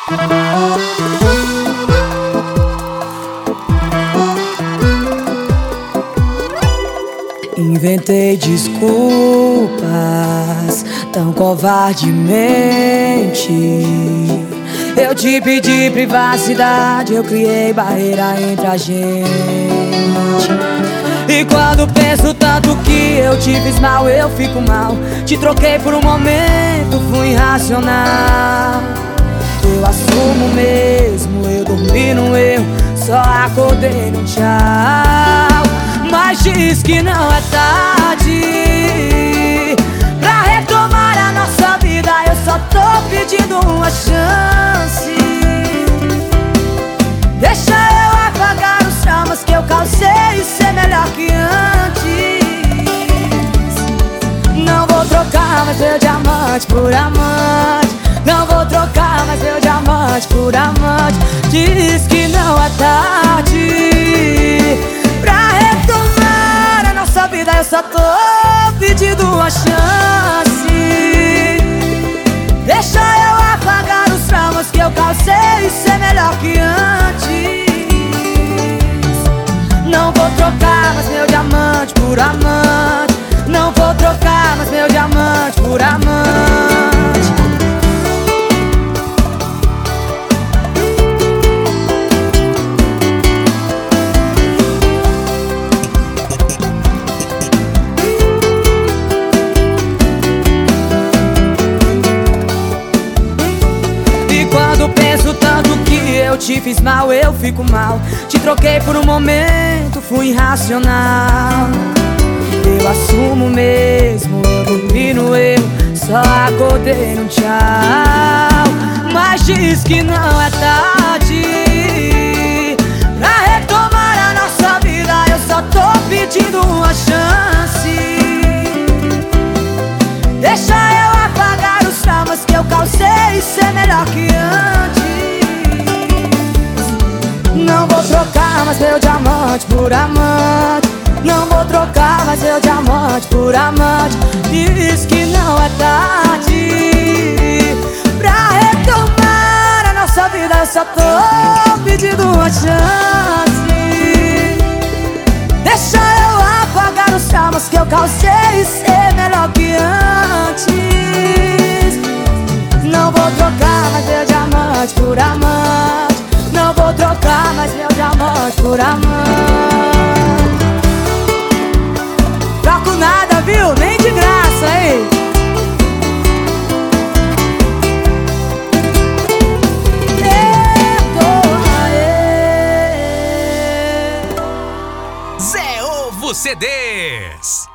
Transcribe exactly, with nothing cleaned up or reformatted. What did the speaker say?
Inventei desculpas tão covardemente. Eu te pedi privacidade, eu criei barreira entre a gente. E quando penso tanto que eu te fiz mal, eu fico mal. Te troquei por um momento, fui irracional. Eu assumo mesmo, eu dormi no erro, só acordei no tchau. Mas diz que não é tarde pra retomar a nossa vida. Eu só tô pedindo uma chance. Deixa eu apagar os traumas que eu causei e ser melhor que antes. Não vou trocar mais meu diamante por amante. Não vou trocar mais meu diamante por amante. Diz que não é tarde pra retomar a nossa vida. Eu só tô pedindo uma chance. Deixa eu apagar os traumas que eu causei e ser melhor que antes. Não vou trocar mais meu diamante por amante. Não vou trocar mais meu diamante por amante. Penso tanto que eu te fiz mal, eu fico mal. Te troquei por um momento, fui irracional. Eu assumo mesmo, eu dormi no erro, só acordei no tchau. Mas diz que não é tarde pra retomar a nossa vida. Eu só tô pedindo uma chance. Deixa eu apagar os traumas que eu causei e ser melhor que antes. Não vou trocar mais meu diamante por amante. Não vou trocar mais meu diamante por amante. Diz que não é tarde pra retomar a nossa vida. Eu só tô pedindo uma chance. Deixa eu apagar os traumas que eu causei e ser melhor que antes. Não vou trocar mais meu diamante por amante. Não vou trocar mais meu diamante por amante. Troco nada, viu? Nem de graça, hein? Zé Ovo C Ds.